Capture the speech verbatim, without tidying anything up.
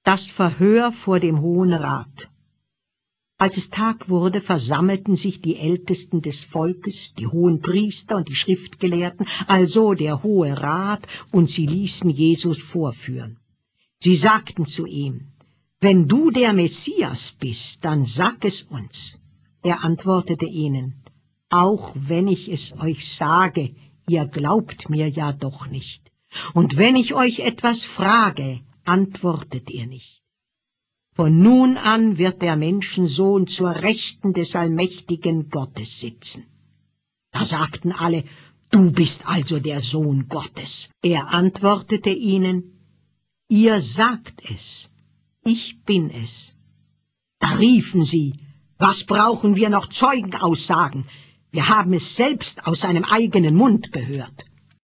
Das Verhör vor dem Hohen Rat. Als es Tag wurde, versammelten sich die Ältesten des Volkes, die Hohenpriester und die Schriftgelehrten, also der Hohe Rat, und sie ließen Jesus vorführen. Sie sagten zu ihm: »Wenn du der Messias bist, dann sag es uns.« Er antwortete ihnen: »Auch wenn ich es euch sage, ihr glaubt mir ja doch nicht. Und wenn ich euch etwas frage, antwortet ihr nicht. Von nun an wird der Menschensohn zur Rechten des allmächtigen Gottes sitzen.« Da sagten alle: »Du bist also der Sohn Gottes.« Er antwortete ihnen: »Ihr sagt es, ich bin es.« Da riefen sie: »Was brauchen wir noch Zeugenaussagen? Wir haben es selbst aus seinem eigenen Mund gehört.«